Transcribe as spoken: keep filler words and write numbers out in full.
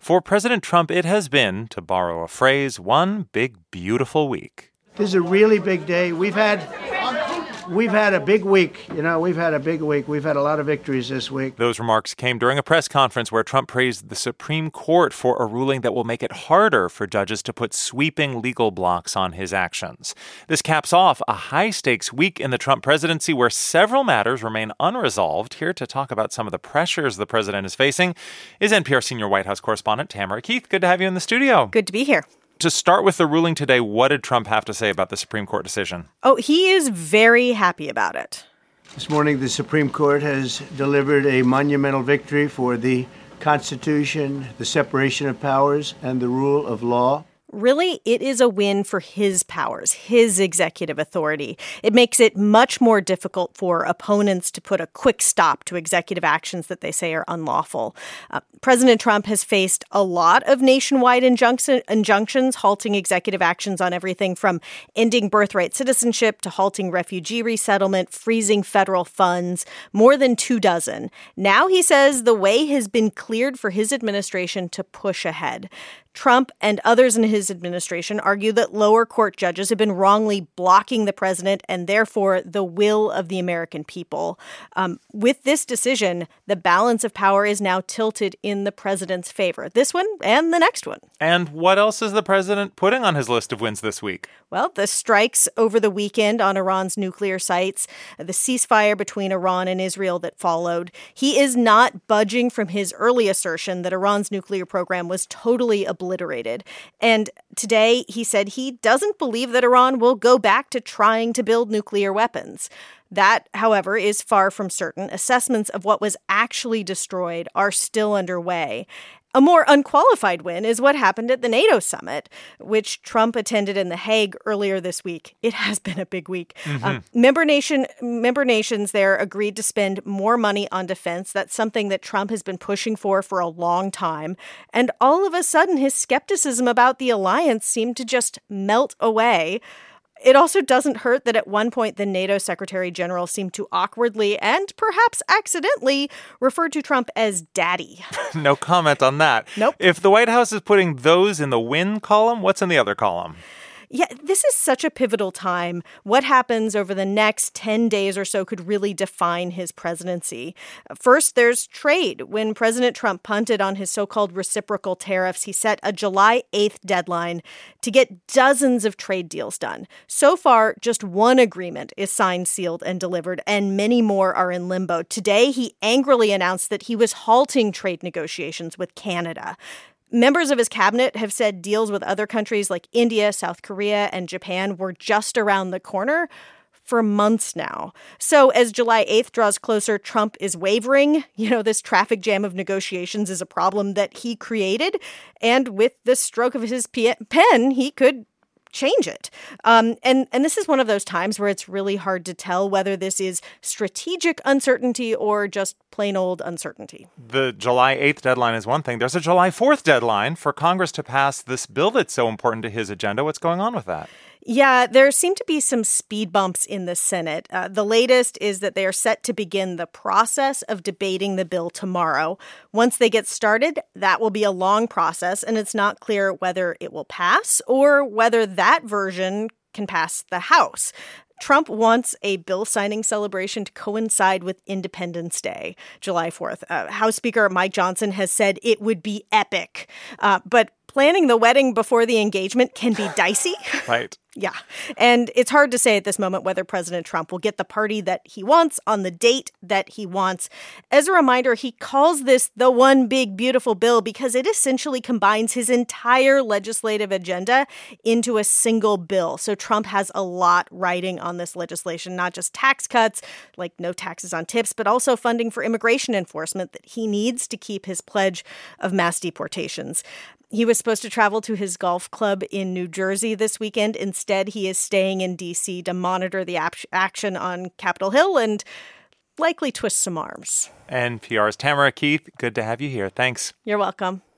For President Trump, it has been, to borrow a phrase, one big, beautiful week. This is a really big day. We've had we've had a big week. You know, we've had a big week. We've had a lot of victories this week. Those remarks came during a press conference where Trump praised the Supreme Court for a ruling that will make it harder for judges to put sweeping legal blocks on his actions. This caps off a high-stakes week in the Trump presidency where several matters remain unresolved. Here to talk about some of the pressures the president is facing is N P R senior White House correspondent Tamara Keith. Good to have you in the studio. Good to be here. To start with the ruling today, what did Trump have to say about the Supreme Court decision? Oh, he is very happy about it. This morning, the Supreme Court has delivered a monumental victory for the Constitution, the separation of powers, and the rule of law. Really, it is a win for his powers, his executive authority. It makes it much more difficult for opponents to put a quick stop to executive actions that they say are unlawful. Uh, President Trump has faced a lot of nationwide injunction, injunctions halting executive actions on everything from ending birthright citizenship to halting refugee resettlement, freezing federal funds, more than two dozen. Now he says the way has been cleared for his administration to push ahead. Trump and others in his administration argue that lower court judges have been wrongly blocking the president and therefore the will of the American people. Um, with this decision, the balance of power is now tilted in the president's favor. This one and the next one. And what else is the president putting on his list of wins this week? Well, the strikes over the weekend on Iran's nuclear sites, the ceasefire between Iran and Israel that followed. He is not budging from his early assertion that Iran's nuclear program was totally obliterated. And today he said he doesn't believe that Iran will go back to trying to build nuclear weapons. That, however, is far from certain. Assessments of what was actually destroyed are still underway. A more unqualified win is what happened at the NATO summit, which Trump attended in The Hague earlier this week. It has been a big week. Mm-hmm. Um, member nation member nations there agreed to spend more money on defense. That's something that Trump has been pushing for for a long time. And all of a sudden, his skepticism about the alliance seemed to just melt away. It also doesn't hurt that at one point the NATO Secretary General seemed to awkwardly and perhaps accidentally refer to Trump as daddy. No comment on that. Nope. If the White House is putting those in the win column, what's in the other column? Yeah, this is such a pivotal time. What happens over the next ten days or so could really define his presidency. First, there's trade. When President Trump punted on his so-called reciprocal tariffs, he set a July eighth deadline to get dozens of trade deals done. So far, just one agreement is signed, sealed, and delivered, and many more are in limbo. Today, he angrily announced that he was halting trade negotiations with Canada. Members of his cabinet have said deals with other countries like India, South Korea, and Japan were just around the corner for months now. So as July eighth draws closer, Trump is wavering. You know, this traffic jam of negotiations is a problem that he created. And with the stroke of his pen, he could change it. Um, and, and this is one of those times where it's really hard to tell whether this is strategic uncertainty or just plain old uncertainty. The July eighth deadline is one thing. There's a July fourth deadline for Congress to pass this bill that's so important to his agenda. What's going on with that? Yeah, there seem to be some speed bumps in the Senate. Uh, the latest is that they are set to begin the process of debating the bill tomorrow. Once they get started, that will be a long process, and it's not clear whether it will pass or whether that version can pass the House. Trump wants a bill signing celebration to coincide with Independence Day, July fourth. Uh, House Speaker Mike Johnson has said it would be epic, uh, but planning the wedding before the engagement can be dicey. Right. Yeah. And it's hard to say at this moment whether President Trump will get the party that he wants on the date that he wants. As a reminder, he calls this the one big beautiful bill because it essentially combines his entire legislative agenda into a single bill. So Trump has a lot riding on this legislation, not just tax cuts, like no taxes on tips, but also funding for immigration enforcement that he needs to keep his pledge of mass deportations. He was supposed to travel to his golf club in New Jersey this weekend. Instead, he is staying in D C to monitor the ap- action on Capitol Hill and likely twist some arms. N P R's Tamara Keith, good to have you here. Thanks. You're welcome.